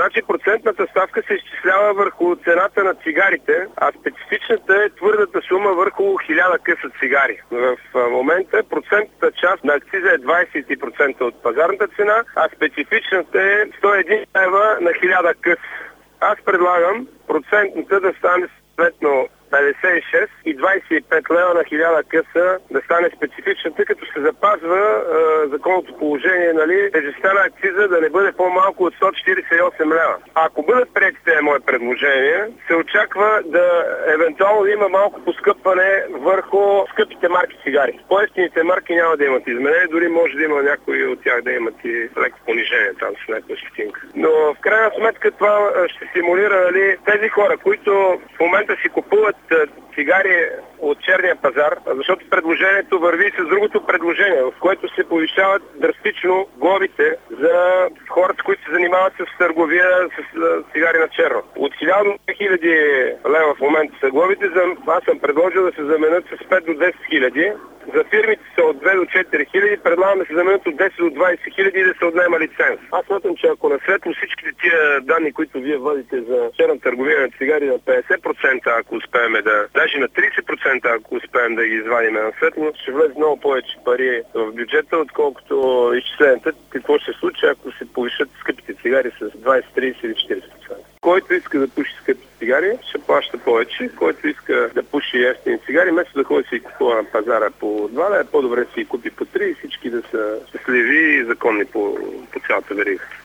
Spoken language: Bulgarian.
Значи процентната ставка се изчислява върху цената на цигарите, а специфичната е твърдата сума върху 1000 къса цигари. В момента процентната част на акциза е 20% от пазарната цена, а специфичната е 101 лева на 1000 къс. Аз предлагам процентната да стане съответно 56 и 25 лева на 1000 къса да стане специфичната, като се запазва законното положение, тежестта на акциза да не бъде по-малко от 148 лева. Ако бъдат приети тези мои предложения, се очаква да евентуално има малко поскъпване върху скъпите марки цигари. По-евтините марки няма да имат изменение, дори може да има някои от тях да имат и леко понижение там с някаква стотинка. Но в крайна сметка това ще стимулира тези хора, които в момента си купуват цигари от черния пазар, защото предложението върви с другото предложение, в което се повишават драстично глобите за хората, които се занимават с търговия с цигари на черно. От 1000 до 2000 лева в момента са глобите, аз съм предложил да се заменят с 5 до 10 000. За фирмите са от 2 до 4 хиляди, предлагам да се заменят от 10 до 20 хиляди и да се отнема лиценз. Аз смятам, че ако насветло всичките тия данни, които вие водите за черна търговия на цигари на 50%, ако успеем даже на 30%, ако успеем да ги извадим на светло, ще влезе много повече пари в бюджета, отколкото изчисленията. Какво ще се случи, ако се повишат скъпите цигари с 20, 30 или 40%. Който иска да пуши скъпи цигари, ще плаща повече. Който иска да пуши евтини цигари, вместо да ходи си купува на пазара по 2 лева, по-добре си купи по 3 и всички да са щастливи и законни по цялата верига.